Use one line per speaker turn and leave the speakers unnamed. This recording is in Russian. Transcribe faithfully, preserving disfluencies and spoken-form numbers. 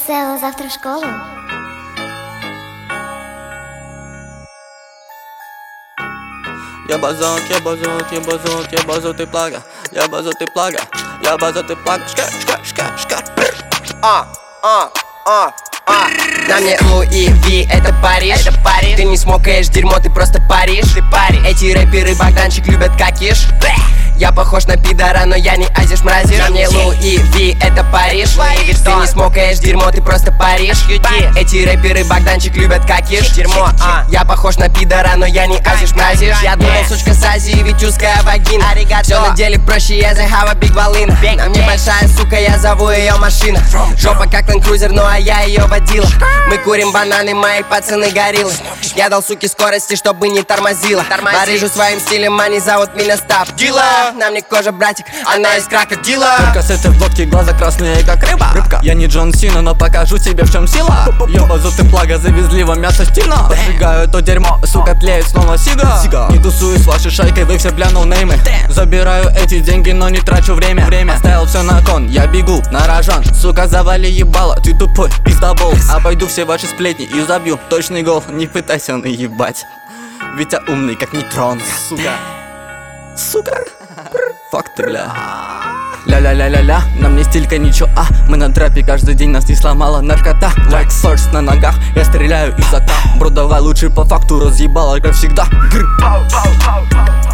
весело завтра в школу.
Я базот, я базот, я базот, я базот и плага. Я базот и плага, я базот и плага. Шка, шка, шка, шка.
А, а, а, а. На мне Луи Ви, это Париж, это Париж. Ты не смокаешь дерьмо, ты просто паришь, ты паришь. Эти рэперы Богданчик любят какиш. Я похож на пидора, но я не азиш мразишь. На мне Луи Ви, это Париж. Ты не смокаешь дерьмо, ты просто паришь. Эти рэперы Богданчик любят какиш. Дерьмо, а. Я похож на пидора, но я не азиш мразишь. Я думал, сучка с Азии, ведь узкая вагина. Все на деле проще, я захава биг балина. На мне большая сука, я зову ее машина. Жопа как Land Cruiser, ну а я ее водила. Мы курим бананы, мои пацаны гориллы. Я дал суке скорости, чтобы не тормозила. Барыжу своим стилем, они зовут меня Став Дила. На мне кожа, братик, она из крокодила.
Только с этой блоки глаза красные, как рыба. Рыбка. Я не Джон Сина, но покажу тебе, в чем сила. Я базот и плага, завезли вам мясо стильно. Сжигаю то дерьмо, сука, тлеет снова сига. Сига. Не тусую с вашей шайкой, вы все бля ноунеймы. Забираю эти деньги, но не трачу время. Время. Оставил все на кон, я бегу на рожон. Сука, завали ебало, ты тупой, пиздобол. Обойду все ваши сплетни и забью точный гол. Не пытайся наебать, Витя умный, как нейтрон. Сука. Сука. Факт ты, бля. Ля-ля-ля-ля-ля, нам не стилька ничего, а мы на трэпе каждый день, нас не сломала наркота. Like first на ногах, я стреляю из ока. Бро, давай лучше по факту, разъебала, как всегда. Гры.